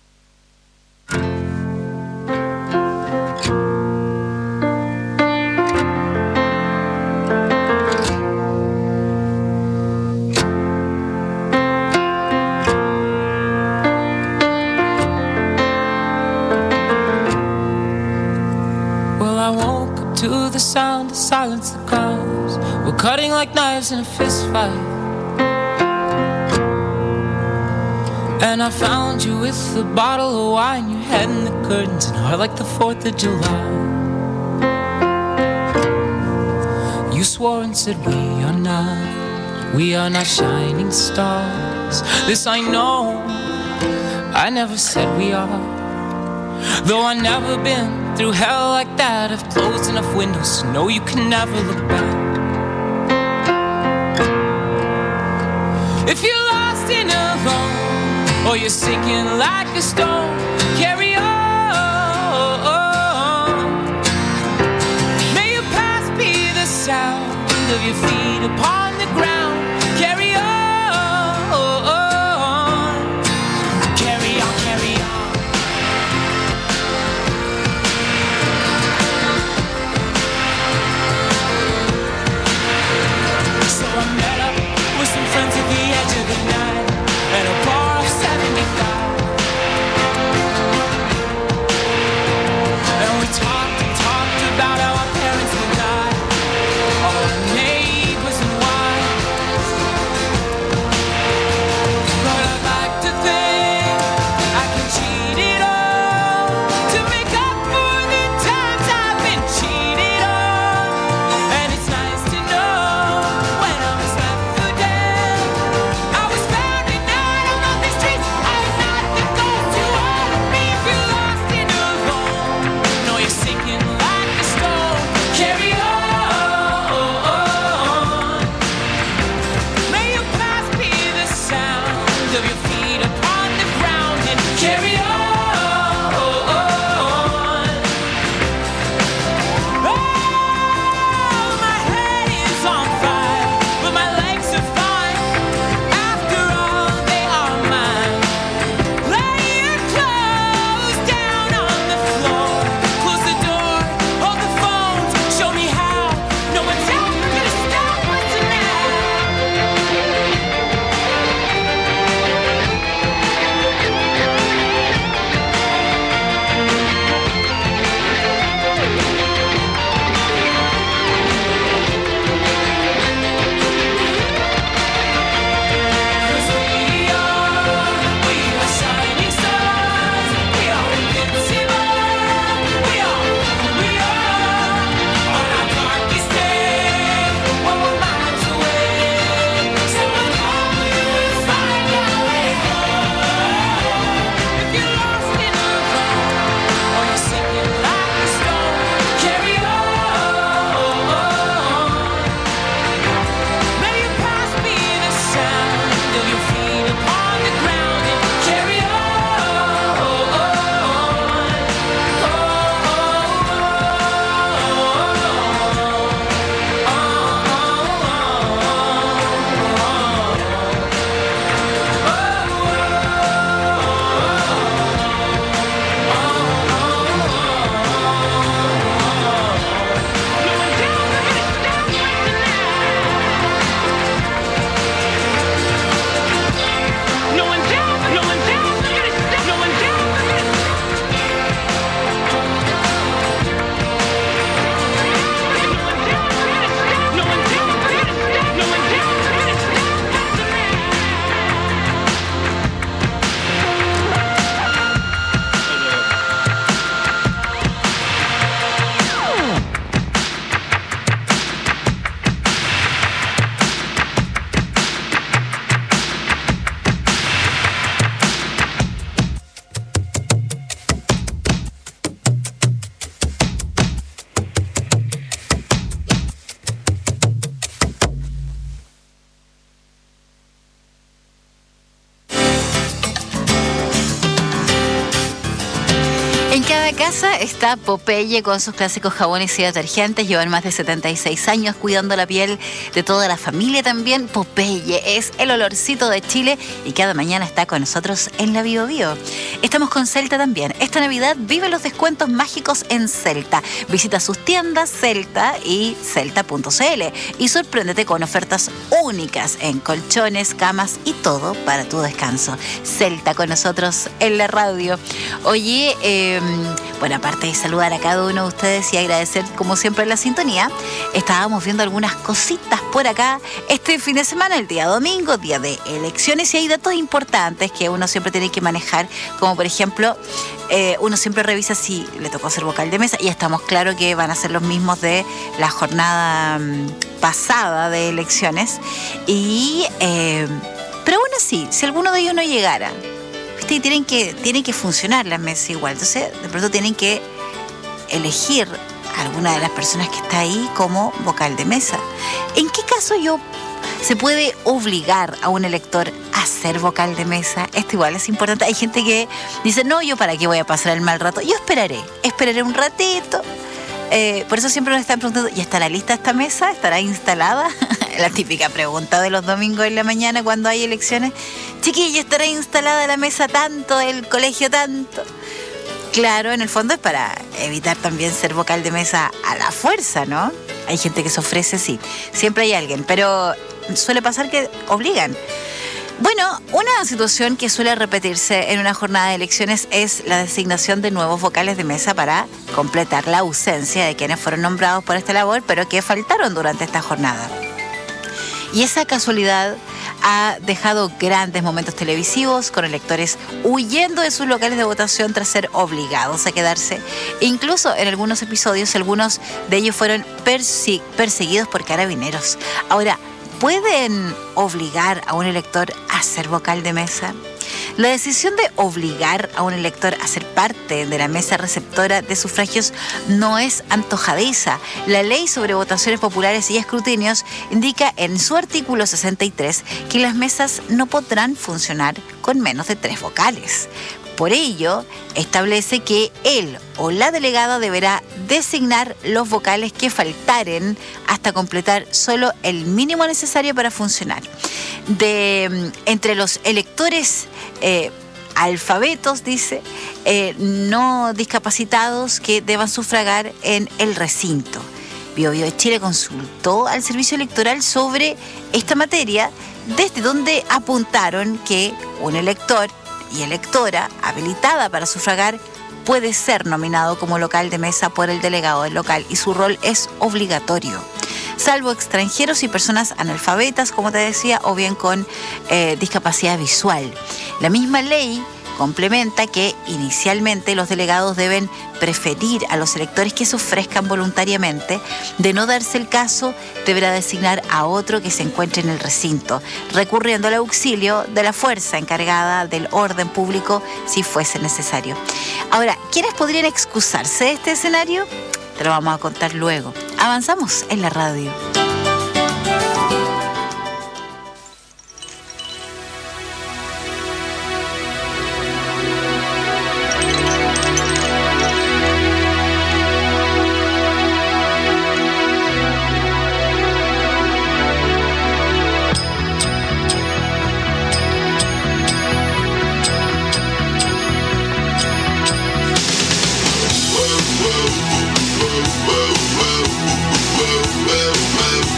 To the sound of silence, the crowds were cutting like knives in a fist fight. And I found you with a bottle of wine, your head in the curtains and heart like the fourth of July. You swore and said we are not, we are not shining stars. This I know, I never said we are. Though I've never been through hell like that, I've closed enough windows to know you can never look back. If you're lost and alone, or you're sinking like a stone, carry on. sound of your feet upon the ground. Carry on, carry on, carry on. So I met up with some friends at the edge of the night at a bar of seventy-five, and we talked and talked about how our parents would die, all our neighbors and wives. But I'd like to think I can cheat it all to make up for the times I've been cheated on. And it's nice to know when I was left for dead, I was found at night on lonely streets. I'm not the ghost you ought to be if you're lost and alone. No, you're sinking like a stone. Carry on. May your past be the sound of your feet upon the ground and carry on. Oh, my head is on fire, but my legs are fine. After all, they are mine. Lay your clothes down on the floor. Close the door, hold the phones, show me how. No one's ever gonna stop us tonight. Cause we are, we are shining stars. We are invincible. We are, we are on our darkest day when we're miles away. Someone call me and find our way home. If you're lost in a road or you're sinking like a stone, carry on. May your past be the sound of your feet upon the ground and carry on. No one down, no one down, no one down, no one down. No one down, no one down. En cada casa está Popeye con sus clásicos jabones y detergentes. Llevan más de setenta y seis años cuidando la piel de toda la familia también. Popeye es el olorcito de Chile y cada mañana está con nosotros en la Bio Bio. Estamos con Celta también. Esta Navidad vive los descuentos mágicos en Celta. Visita sus tiendas Celta y celta punto c l y sorpréndete con ofertas únicas en colchones, camas y todo para tu descanso. Celta con nosotros en la radio. Oye, eh, bueno, aparte de saludar a cada uno de ustedes y agradecer como siempre la sintonía, estábamos viendo algunas cositas por acá este fin de semana, el día domingo, día de elecciones, y hay datos importantes que uno siempre tiene que manejar, como por ejemplo, eh, uno siempre revisa si le tocó ser vocal de mesa, y estamos claros que van a ser los mismos de la jornada um, pasada de elecciones, y eh, pero aún así, si alguno de ellos no llegara, ¿viste? Tienen que, tienen que funcionar las mesas igual, entonces de pronto tienen que elegir a alguna de las personas que está ahí como vocal de mesa. ¿En qué caso yo se puede obligar a un elector a ser vocal de mesa? Esto igual es importante. Hay gente que dice, no, yo para qué voy a pasar el mal rato, yo esperaré, esperaré un ratito, Eh, por eso siempre nos están preguntando, ¿ya está la lista esta mesa? ¿Estará instalada? La típica pregunta de los domingos en la mañana cuando hay elecciones. Chiquillo, ¿estará instalada la mesa tanto, el colegio tanto? Claro, en el fondo es para evitar también ser vocal de mesa a la fuerza, ¿no? Hay gente que se ofrece, sí. Siempre hay alguien, pero suele pasar que obligan. Bueno, una situación que suele repetirse en una jornada de elecciones es la designación de nuevos vocales de mesa para completar la ausencia de quienes fueron nombrados por esta labor, pero que faltaron durante esta jornada. Y esa casualidad ha dejado grandes momentos televisivos con electores huyendo de sus locales de votación tras ser obligados a quedarse. Incluso en algunos episodios, algunos de ellos fueron persi- perseguidos por carabineros. Ahora, ¿pueden obligar a un elector a ser vocal de mesa? La decisión de obligar a un elector a ser parte de la mesa receptora de sufragios no es antojadiza. La ley sobre votaciones populares y escrutinios indica en su artículo sesenta y tres que las mesas no podrán funcionar con menos de tres vocales. Por ello, establece que él o la delegada deberá designar los vocales que faltaren hasta completar solo el mínimo necesario para funcionar. De, entre los electores eh, alfabetos, dice, eh, no discapacitados que deban sufragar en el recinto. Bio Bio de Chile consultó al servicio electoral sobre esta materia, desde donde apuntaron que un elector y electora habilitada para sufragar puede ser nominado como local de mesa por el delegado del local y su rol es obligatorio, salvo extranjeros y personas analfabetas, como te decía, o bien con eh, discapacidad visual. La misma ley complementa que inicialmente los delegados deben preferir a los electores que se ofrezcan voluntariamente. De no darse el caso, deberá designar a otro que se encuentre en el recinto, recurriendo al auxilio de la fuerza encargada del orden público si fuese necesario. Ahora, ¿quiénes podrían excusarse de este escenario? Te lo vamos a contar luego. Avanzamos en la radio. Whoa, whoa, whoa, whoa, whoa, whoa, whoa, whoa.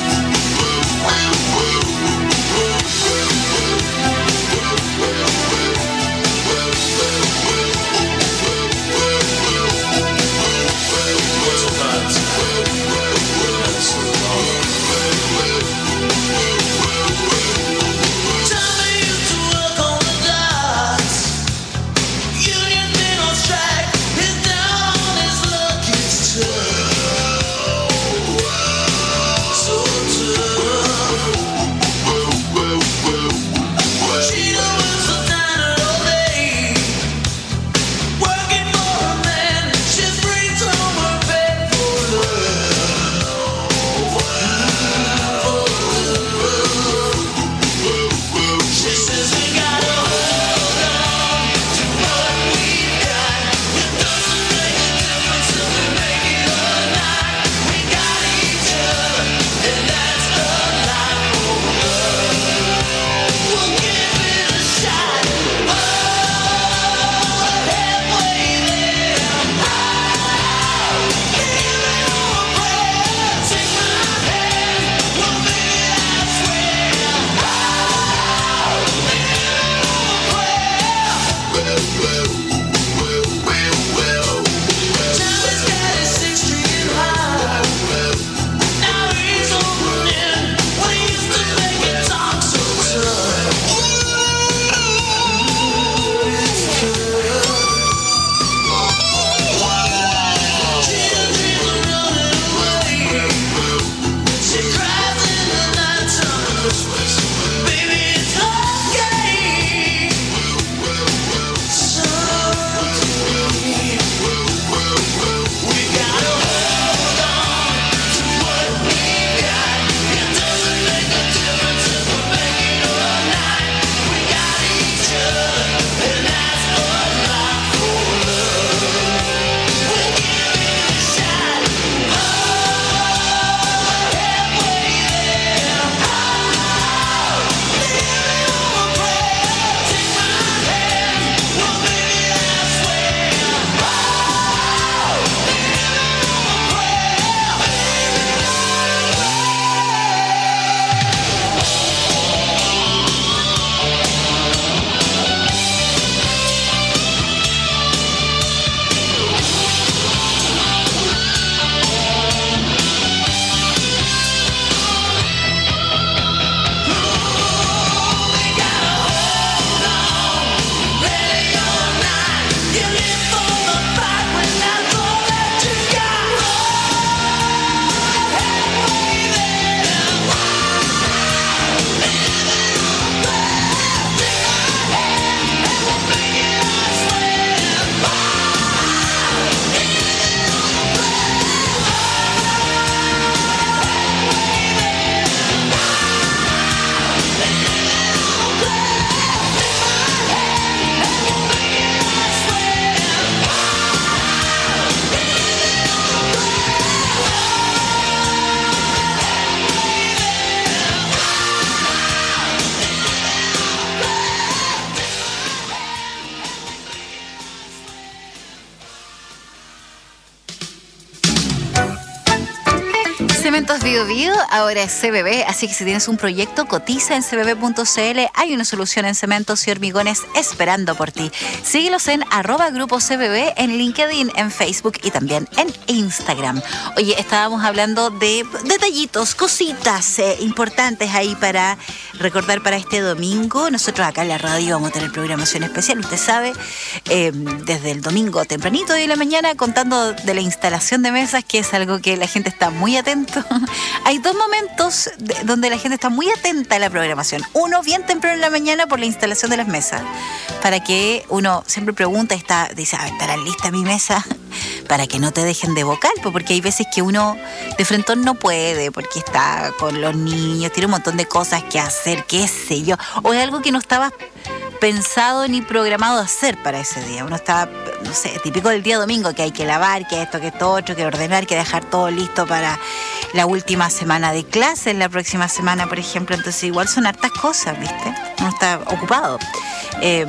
Bio Bio ahora es C B B, así que si tienes un proyecto, cotiza en c b b punto c l. Hay una solución en cementos y hormigones esperando por ti. Síguelos en arroba grupo C B B, en LinkedIn, en Facebook y también en Instagram. Oye, estábamos hablando de detallitos, cositas eh, importantes ahí para recordar para este domingo. Nosotros acá en la radio vamos a tener programación especial, usted sabe, eh, desde el domingo tempranito de la mañana, contando de la instalación de mesas, que es algo que la gente está muy atento. Hay dos momentos de, donde la gente está muy atenta a la programación. Uno, bien temprano en la mañana por la instalación de las mesas, para que uno siempre pregunta, está, dice, ah, ¿estará lista mi mesa? Para que no te dejen de vocal, porque hay veces que uno de frentón no puede, porque está con los niños, tiene un montón de cosas que hacer, qué sé yo, o es algo que no estaba pensado ni programado hacer para ese día. Uno estaba, no sé, típico del día domingo, que hay que lavar, que esto, que esto otro, que ordenar, que dejar todo listo para la última semana de clases, la próxima semana, por ejemplo. Entonces igual son hartas cosas, ¿viste? Uno está ocupado. Eh,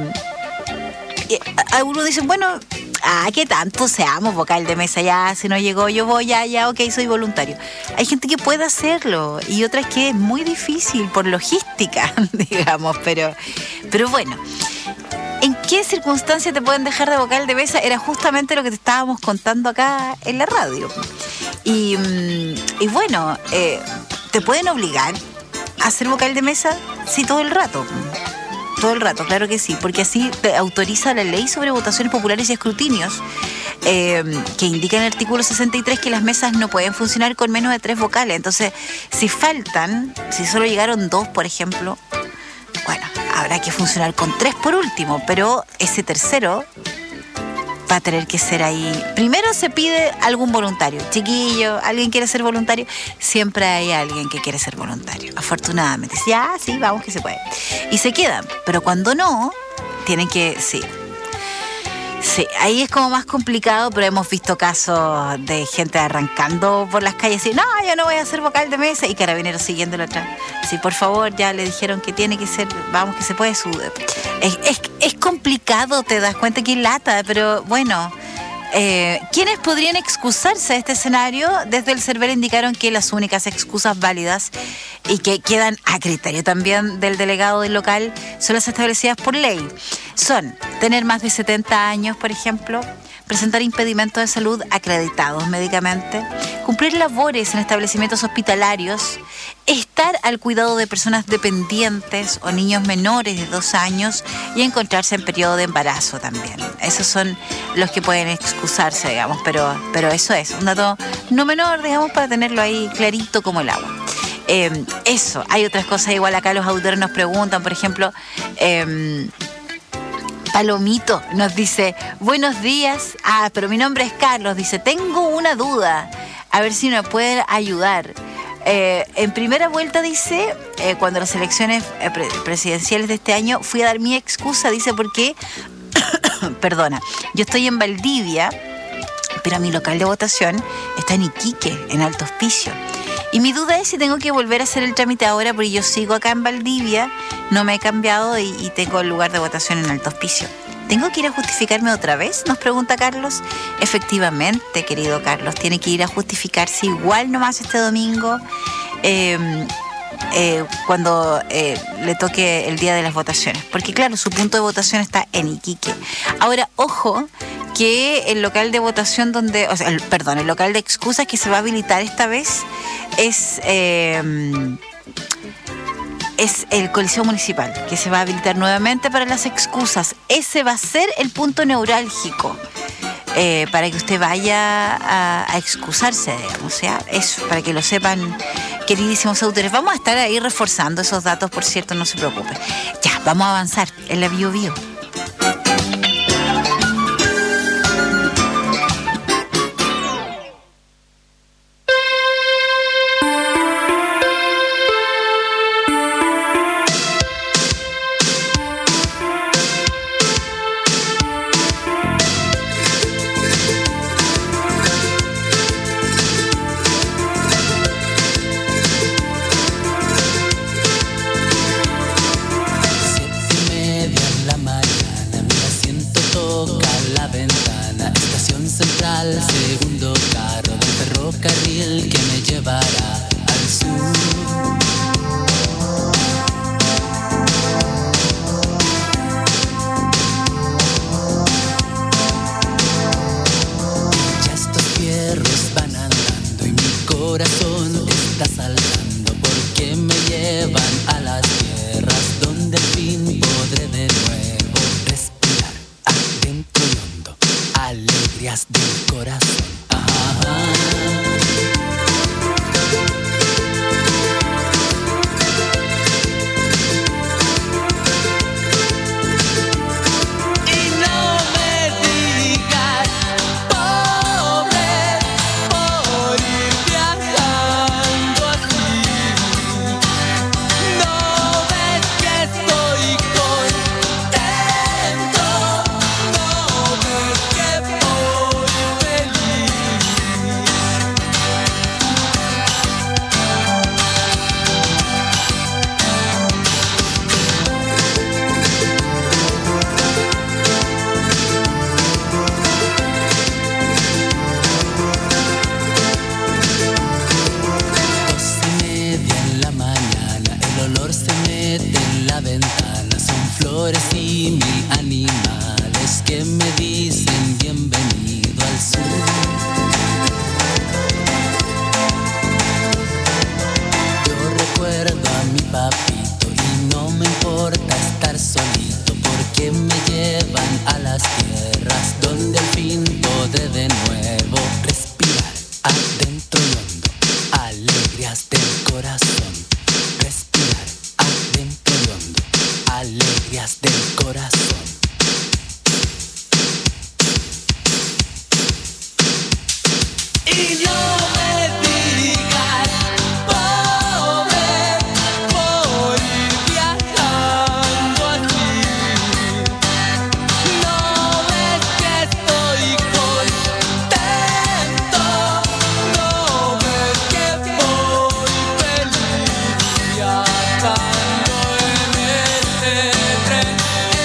algunos dicen, bueno, ah, ¿qué tanto seamos vocal de mesa? Ya, si no llegó, yo voy, ya, ya, ok, soy voluntario. Hay gente que puede hacerlo y otras que es muy difícil por logística, digamos, pero, pero bueno. ¿En qué circunstancias te pueden dejar de vocal de mesa? Era justamente lo que te estábamos contando acá en la radio. Y, y bueno, eh, ¿te pueden obligar a ser vocal de mesa? Sí, todo el rato. Todo el rato, claro que sí, porque así te autoriza la ley sobre votaciones populares y escrutinios, eh, que indica en el artículo sesenta y tres que las mesas no pueden funcionar con menos de tres vocales. Entonces, si faltan, si solo llegaron dos, por ejemplo, bueno, habrá que funcionar con tres por último, pero ese tercero va a tener que ser ahí. Primero se pide algún voluntario. Chiquillo, ¿alguien quiere ser voluntario? Siempre hay alguien que quiere ser voluntario, afortunadamente. Ya, sí, vamos que se puede. Y se quedan, pero cuando no, tienen que, sí. Sí, ahí es como más complicado, pero hemos visto casos de gente arrancando por las calles y no, yo no voy a ser vocal de mesa, y carabineros siguiéndolo atrás. Sí, por favor, ya le dijeron que tiene que ser, vamos, que se puede. Su... Es, es, es complicado, te das cuenta que lata, pero bueno. Eh, ¿Quiénes podrían excusarse de este escenario? Desde el CERVEL indicaron que las únicas excusas válidas y que quedan a criterio también del delegado del local son las establecidas por ley. Son tener más de setenta años, por ejemplo, presentar impedimentos de salud acreditados médicamente, cumplir labores en establecimientos hospitalarios, estar al cuidado de personas dependientes o niños menores de dos años y encontrarse en periodo de embarazo también. Esos son los que pueden excusarse, digamos, pero, pero eso es un dato no menor, digamos, para tenerlo ahí clarito como el agua. Eh, eso, hay otras cosas igual. Acá los auditores nos preguntan, por ejemplo, eh, Palomito nos dice, buenos días. Ah, pero mi nombre es Carlos. Dice, tengo una duda. A ver si me pueden ayudar. Eh, en primera vuelta, dice, eh, cuando las elecciones eh, pre- presidenciales de este año, fui a dar mi excusa, dice, porque, perdona, yo estoy en Valdivia, pero mi local de votación está en Iquique, en Alto Hospicio. Y mi duda es si tengo que volver a hacer el trámite ahora, porque yo sigo acá en Valdivia, no me he cambiado y, y tengo el lugar de votación en Alto Hospicio. ¿Tengo que ir a justificarme otra vez?, nos pregunta Carlos. Efectivamente, querido Carlos, tiene que ir a justificarse igual nomás este domingo, eh, eh, cuando eh, le toque el día de las votaciones. Porque claro, su punto de votación está en Iquique. Ahora, ojo, que el local de votación donde, o sea, el, perdón, el local de excusas que se va a habilitar esta vez es... Eh, es el Coliseo Municipal, que se va a habilitar nuevamente para las excusas. Ese va a ser el punto neurálgico eh, para que usted vaya a, a excusarse, digamos, o sea, eso, para que lo sepan, queridísimos autores. Vamos a estar ahí reforzando esos datos, por cierto, no se preocupe. Ya, vamos a avanzar en la Bio Bio. La mañana que me llevan a las tierras donde al fin podré de nuevo respirar adentro y hondo, alegrías del corazón. Ajá. Y mil animales que me dicen bienvenido al sur. Yo recuerdo a mi papito y no me importa estar solito porque me llevan a las tierras donde al fin podré de nuevo respirar adentro y hondo, alegrías del corazón. Respirar adentro y hondo, alegrías del corazón. Y no me digas pobre por ir viajando así. No ves que estoy contento, no ves que voy feliz viajando en este tren.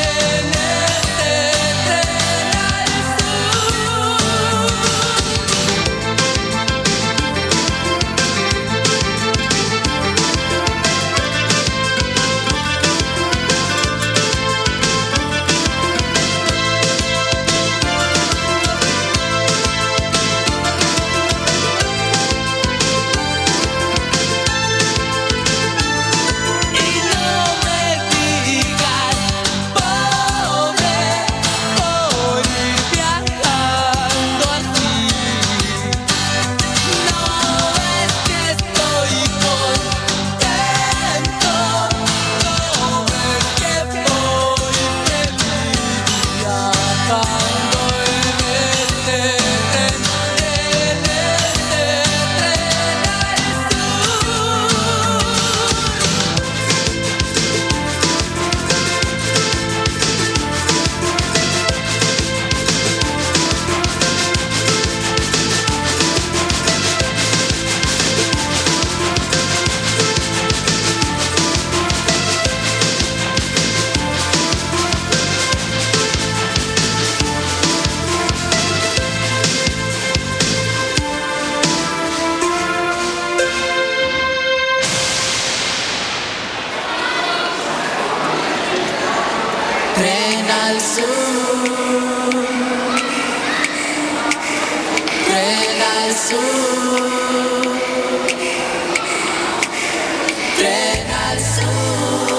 Tren al sur, tren al sur, tren al sur,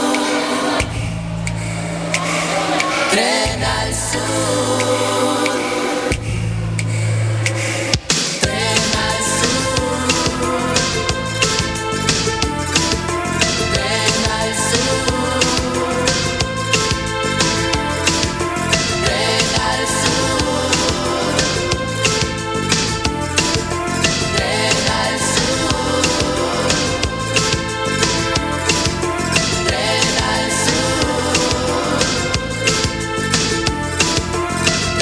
tren al sur, tren al sur, tren al sur. Tren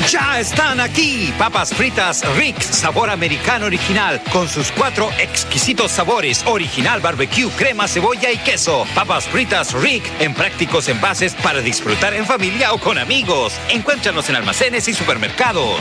Ya están aquí, papas fritas Rick, sabor americano original, con sus cuatro exquisitos sabores, original, barbecue, crema, cebolla y queso. Papas fritas Rick, en prácticos envases para disfrutar en familia o con amigos. Encuéntranos en almacenes y supermercados.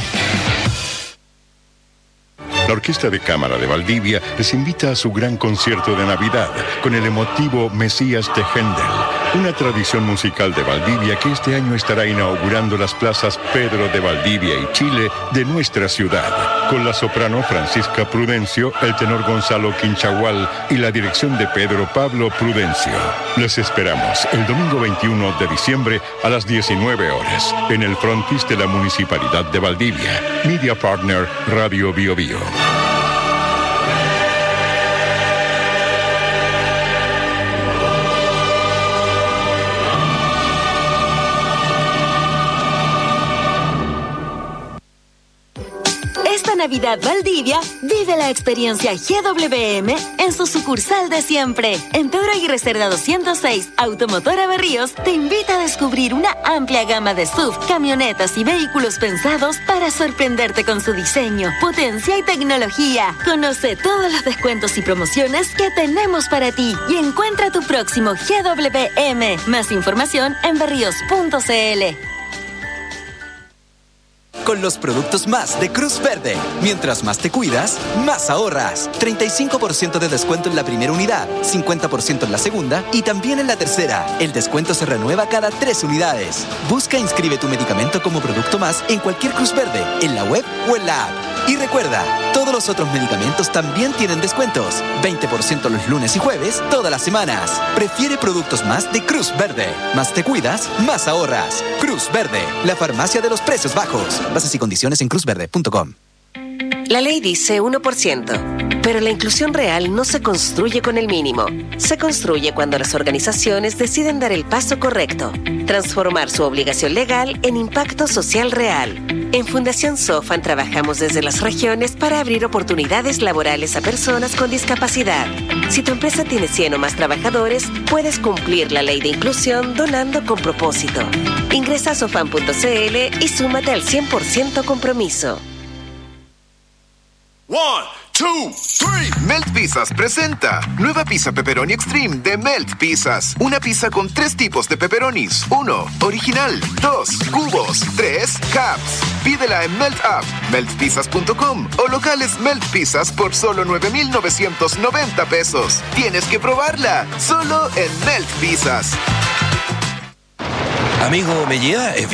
La Orquesta de Cámara de Valdivia les invita a su gran concierto de Navidad con el emotivo Mesías de Händel, una tradición musical de Valdivia que este año estará inaugurando las plazas Pedro de Valdivia y Chile de nuestra ciudad, con la soprano Francisca Prudencio, el tenor Gonzalo Quinchagual y la dirección de Pedro Pablo Prudencio. Les esperamos el domingo veintiuno de diciembre a las diecinueve horas en el frontis de la Municipalidad de Valdivia. Media Partner Radio Bio Bio. Esta Navidad Valdivia, vive la experiencia G W M en su sucursal de siempre. En Pedro Aguirre Cerda doscientos seis, Automotora Berríos te invita a descubrir una amplia gama de S U V, camionetas y vehículos pensados para sorprenderte con su diseño, potencia y tecnología. Conoce todos los descuentos y promociones que tenemos para ti y encuentra tu próximo G W M. Más información en berríos punto c l. Con los productos más de Cruz Verde. Mientras más te cuidas, más ahorras. treinta y cinco por ciento de descuento en la primera unidad, cincuenta por ciento en la segunda y también en la tercera. El descuento se renueva cada tres unidades. Busca e inscribe tu medicamento como producto más en cualquier Cruz Verde, en la web o en la app. Y recuerda, todos los otros medicamentos también tienen descuentos. veinte por ciento los lunes y jueves, todas las semanas. Prefiere productos más de Cruz Verde. Más te cuidas, más ahorras. Cruz Verde, la farmacia de los precios bajos. Bases y condiciones en cruz verde punto com. La ley dice uno por ciento, pero la inclusión real no se construye con el mínimo. Se construye cuando las organizaciones deciden dar el paso correcto, transformar su obligación legal en impacto social real. En Fundación Sofan trabajamos desde las regiones para abrir oportunidades laborales a personas con discapacidad. Si tu empresa tiene cien o más trabajadores, puedes cumplir la ley de inclusión donando con propósito. Ingresa a sofan punto c l y súmate al cien por ciento compromiso. One, two, three. Melt Pizzas presenta nueva pizza pepperoni extreme de Melt Pizzas. Una pizza con tres tipos de pepperonis. Uno, original. Dos, cubos. Tres, caps. Pídela en Melt App, melt pizzas punto com o locales Melt Pizzas por solo nueve mil novecientos noventa pesos. Tienes que probarla, solo en Melt Pizzas. Amigo, ¿me lleva?